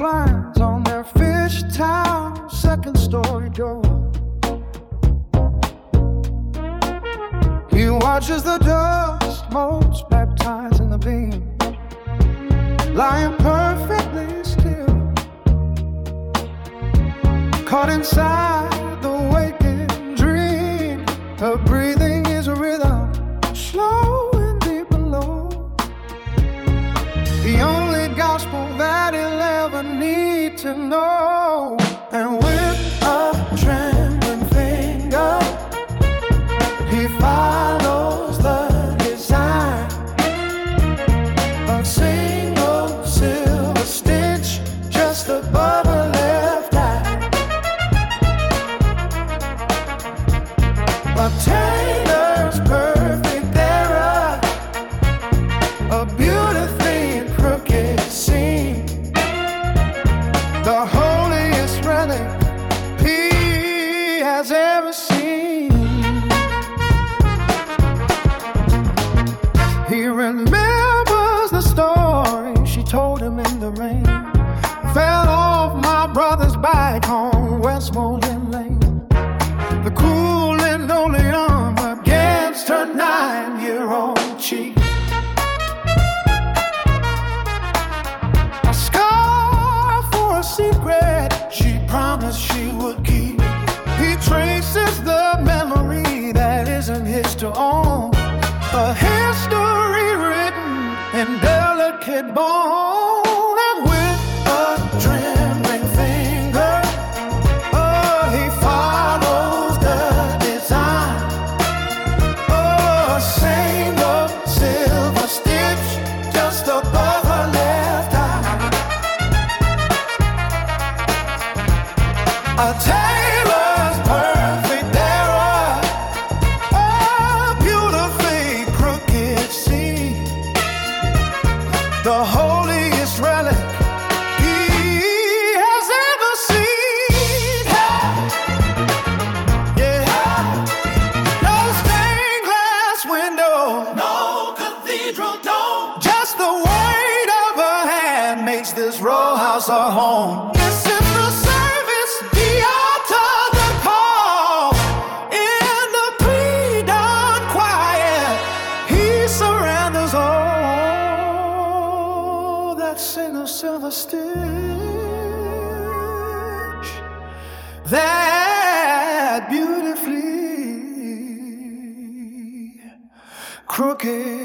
reclines on their fish town second story door. He watches the dust motes baptized in the beam, lying perfectly still, caught inside the waking dream. Her breathing is a rhythm, slow and deep below. The only gospel that he'll ever need to know. And with a trembling finger, he follows the design. A single silver stitch just above her left eye. A tailor's perfect error, a beautifully crooked seam, the holiest relic he has ever seen. He remembers the story she told him in the rain. Fell off my brother's bike on Westmoreland Lane. The cool linoleum against her 9-year-old cheek. A scar for a secret she promised she would keep. He traces the memory that isn't his to own, a history written in delicate bone. And with a trembling finger, oh, he follows the design. Oh, a single silver stitch just above her left eye. A tailor's perfect error, a beautifully crooked seam, the holiest relic he has ever seen. Yeah, no stained glass window, no cathedral dome, just the weight of her hand makes this row house a home. This is the service, the altar, the call. In the pre-dawn quiet, he surrenders all that single silver stitch, that beautifully crooked